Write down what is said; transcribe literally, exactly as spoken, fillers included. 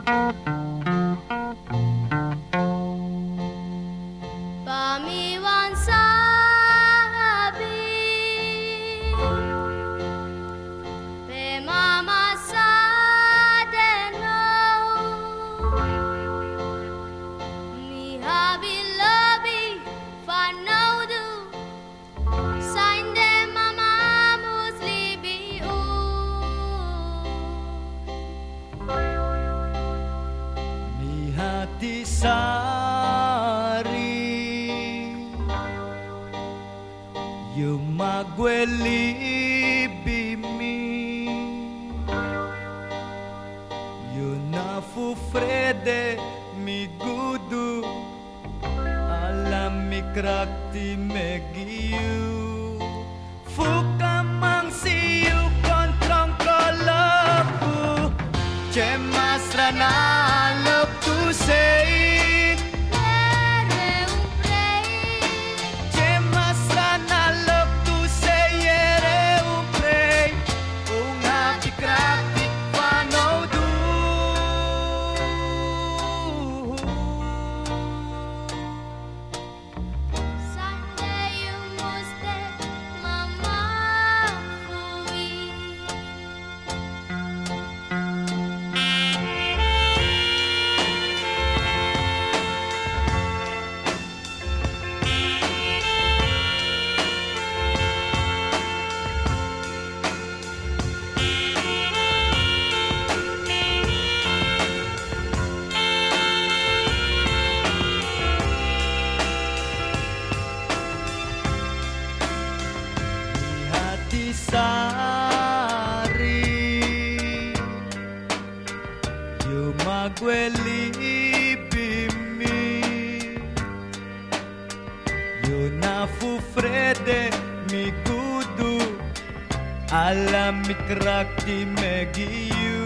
Pamiwan sabi Pe mama sadeno Mi habi lobi fanaudu Sainde mama muslibi u Mi hati sari Yumagweli bimi Yunafu frede mi gudu Alam mi krakti megiu Fukamang siu kontrong kolapu Cemas rana lepu sei Sari Yumagweli bimi Yunafu frede mi gudu Alam mi krakti megiu